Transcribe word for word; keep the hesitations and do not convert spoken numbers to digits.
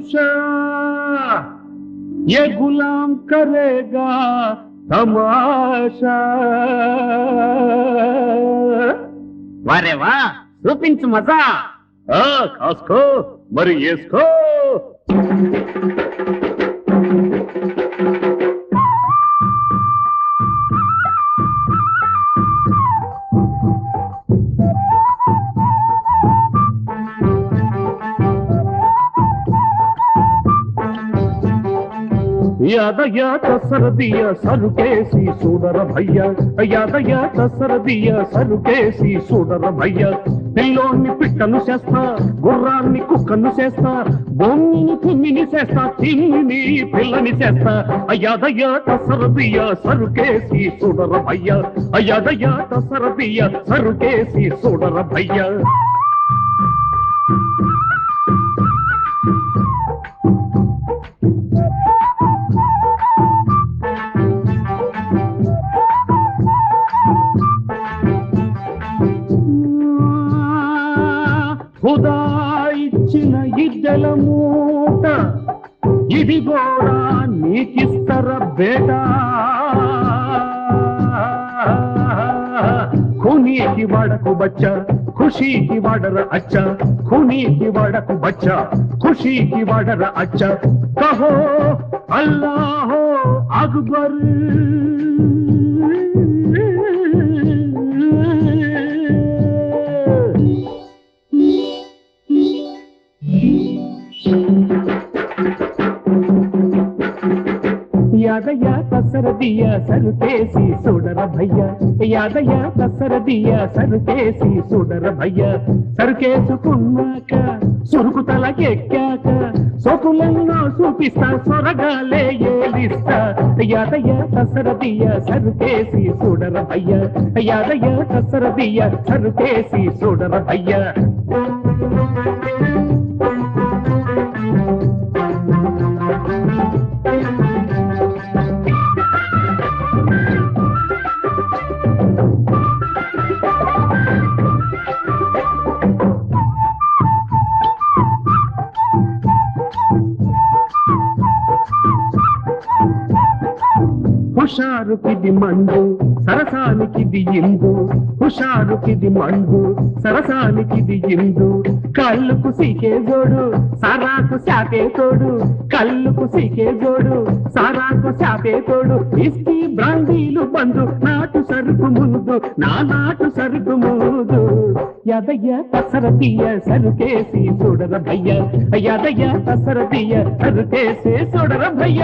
तमाशा ये गुलाम करेगा तमाशा वारे वाह చూపించు మజా కాసుకో మరి వేసుకో यादयात सरदिया सरुकेसी सूडर भैया यादयात सरदिया सरुकेसी सूडर भैया పిల్లోని పిట్టను చేస్తా గుర్రాన్ని కుక్కను చేస్తా బొమ్మిని తిమ్మిని చేస్తా తిమ్మిని పిల్లని చేస్తా యాదయాత సరదియ సరుకేసి చూడర భయ్య యాదయాత సరదియ సరుకేసి చూడర భయ్య खुदा इच्छिन इड्डल मूट इदी गोरा नीकिस्तर बेटा खूनी की वाड़कु बच्चा खुशी की वाडर अच्छा खूनी की वाड़कु बच्चा खुशी की वाडर अच्छा कहो अल्लाह अकबर यादयात सरदिया सरुकेसी सूडर भैया यादयात सरदिया सरुकेसी सूडर भैया సరుకేసుకున్నాక సురుకు తలకెక్కాక సోకులెన్నో చూపిస్తా సొరగాలే ఏలిస్తా యాదయాత సరదియ సరుకేసి చూడర భయ్య యాదయాత సరదియ సరుకేసి చూడర భయ్య హుషారుకిది మండు సరసానికిది ఇందు హుషారుకిది మండు సరసానికిది ఇందు కళ్ళుకు సీకే జోడు సారాకు శాపే తోడు కళ్ళుకు సీకే జోడు సారాకు శాపే తోడు ఇస్కి బ్రాండీలు బందు నాటు సరుకు ముందు నా నాటు సరుకు ముందు యాదయాత సరదియ సరుకేసి చూడర భయ్య యాదయాత సరదియ సరుకేసి చూడర భయ్య